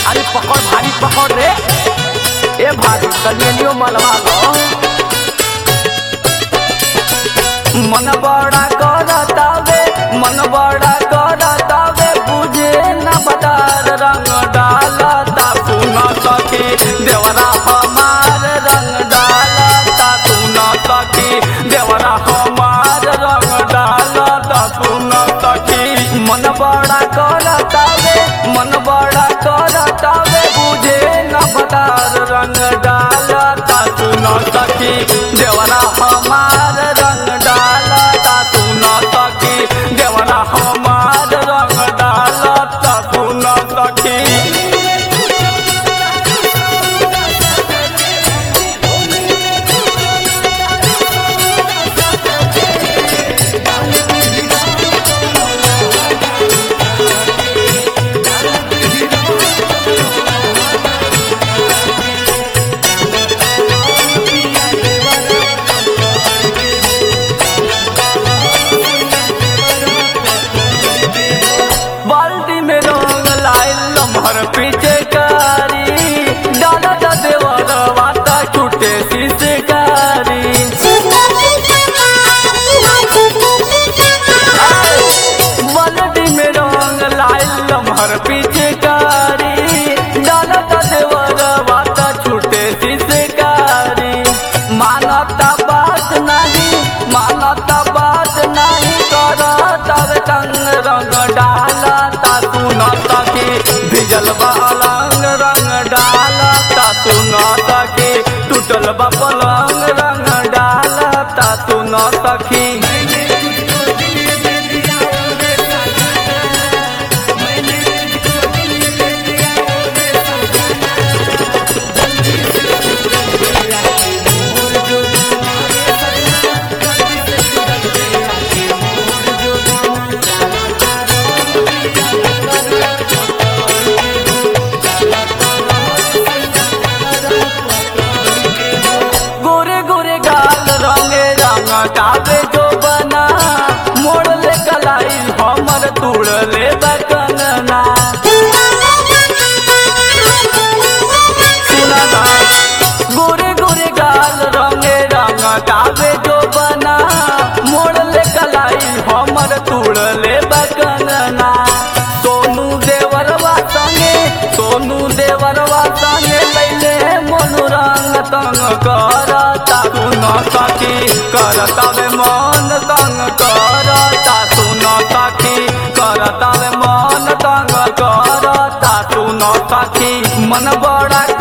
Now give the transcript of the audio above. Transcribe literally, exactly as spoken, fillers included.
अरे पकड़ भारी पकड़ रे ए भारी कलियो मलवा लो मन बड़ा करतावे मन बड़ा करतावे बुझे न बदार रंग डालता तू न सखी देवरा हमार रंग डालता तू न सखी देवरा हमार रंग डालता तू न सखी मन बड़ा करतावे मन बड़ा करतावे बुझे न बदार रंग डालता तू न सखी देवरा हमार रंग डालता तू न सखी देवरा हमार रंग डालता तू न सखी लम्हर पीछे कारी डाला देवर वाता छूटे शिशकारी बल्टी में रंग लाइल लम्हर पीछे कारी डाला देवर वाता छूटे शिशकारी मानता बात नहीं मानता बात नहीं करता तंग रंग डालता तू न सखी भिजल बा अलंग रंग डालता तू न सखी टूटल बा पलंग रंग डालता तू न सखी कावे जो बना मोड़ ले कलाई हमर तोड़ ले बकंगना सुना गोरे गोरे गाल रंगे रंग कावे जो बना मोड़ ले कलाई हमर तोड़ ले बकंगना सोनू देवरवा संगे सोनू देवरवा संगे लैले मोनू रंग तंग करता तू न सखी करतावे मन तंग करता तू न सखी करतावे मन तंग करता तू न सखी मन बड़ा